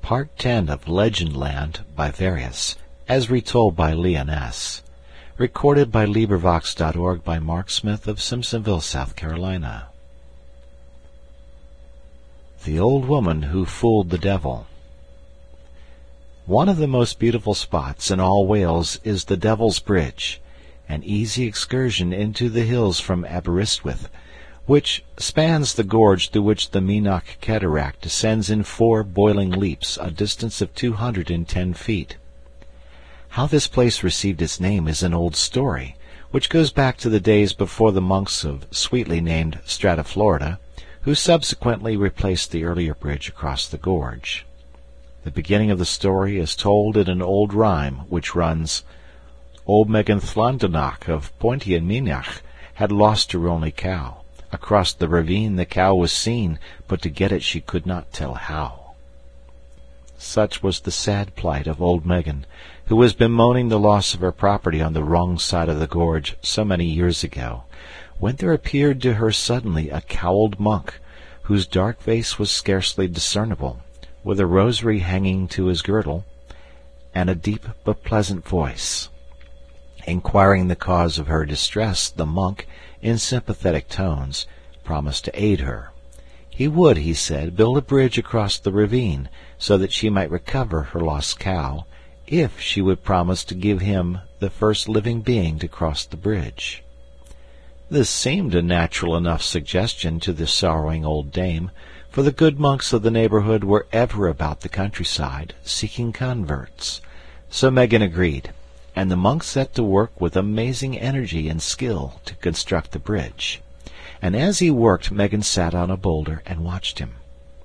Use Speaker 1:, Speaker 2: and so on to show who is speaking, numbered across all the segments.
Speaker 1: Part 10 of Legendland by Various, as retold by Leon S. Recorded by LibriVox.org by Mark Smith of Simpsonville, South Carolina. The Old Woman Who Fooled the Devil. One of the most beautiful spots in all Wales is the Devil's Bridge, an easy excursion into the hills from Aberystwyth, which spans the gorge through which the Mynach Cataract descends in 4 boiling leaps, a distance of 210 feet. How this place received its name is an old story, which goes back to the days before the monks of sweetly named Strata Florida, who subsequently replaced the earlier bridge across the gorge. The beginning of the story is told in an old rhyme, which runs, Old Megan Thlandonach of Pointy Mynach had lost her only cow. Across the ravine the cow was seen, but to get it she could not tell how. Such was the sad plight of old Megan, who has been mourning the loss of her property on the wrong side of the gorge so many years ago, when there appeared to her suddenly a cowled monk, whose dark face was scarcely discernible, with a rosary hanging to his girdle, and a deep but pleasant voice. Inquiring the cause of her distress, the monk, in sympathetic tones, promised to aid her. He would, he said, build a bridge across the ravine, so that she might recover her lost cow, if she would promise to give him the first living being to cross the bridge. This seemed a natural enough suggestion to the sorrowing old dame, for the good monks of the neighborhood were ever about the countryside, seeking converts. So Megan agreed, and the monk set to work with amazing energy and skill to construct the bridge. And as he worked, Megan sat on a boulder and watched him.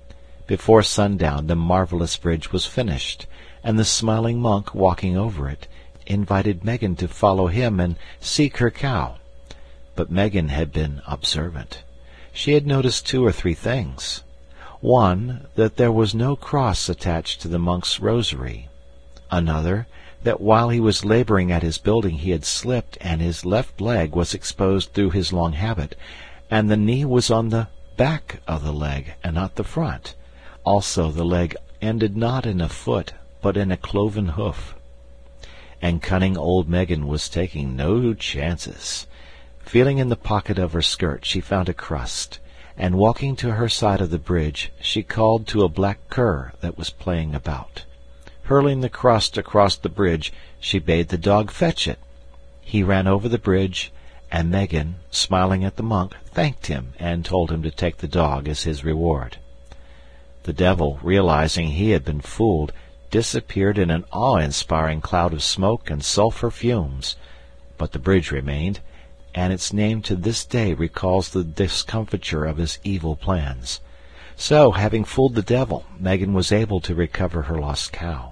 Speaker 1: Before sundown the marvelous bridge was finished, and the smiling monk, walking over it, invited Megan to follow him and seek her cow. But Megan had been observant. She had noticed 2 or 3 things. One, that there was no cross attached to the monk's rosary. Another, that while he was laboring at his building he had slipped, and his left leg was exposed through his long habit, and the knee was on the back of the leg and not the front. Also the leg ended not in a foot, but in a cloven hoof. And cunning old Megan was taking no chances. Feeling in the pocket of her skirt, she found a crust, and walking to her side of the bridge, she called to a black cur that was playing about. Hurling the crust across the bridge, she bade the dog fetch it. He ran over the bridge, and Megan, smiling at the monk, thanked him and told him to take the dog as his reward. The devil, realizing he had been fooled, disappeared in an awe-inspiring cloud of smoke and sulphur fumes. But the bridge remained, and its name to this day recalls the discomfiture of his evil plans. So, having fooled the devil, Megan was able to recover her lost cow.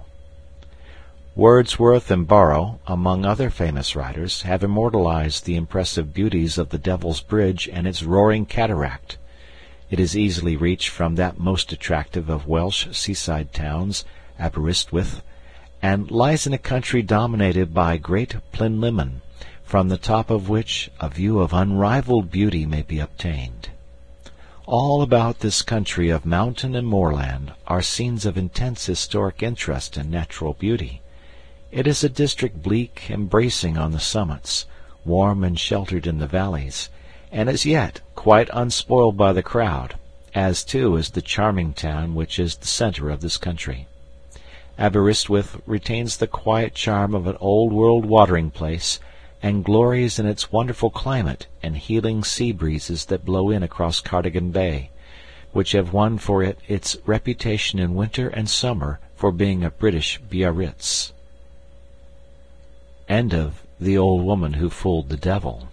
Speaker 1: Wordsworth and Borrow, among other famous writers, have immortalized the impressive beauties of the Devil's Bridge and its roaring cataract. It is easily reached from that most attractive of Welsh seaside towns, Aberystwyth, and lies in a country dominated by Great Plinlimmon, from the top of which a view of unrivalled beauty may be obtained. All about this country of mountain and moorland are scenes of intense historic interest and natural beauty. It is a district bleak and bracing on the summits, warm and sheltered in the valleys, and as yet quite unspoiled by the crowd, as too is the charming town which is the centre of this country. Aberystwyth retains the quiet charm of an old-world watering place, and glories in its wonderful climate and healing sea breezes that blow in across Cardigan Bay, which have won for it its reputation in winter and summer for being a British Biarritz. End of The Old Woman Who Fooled the Devil.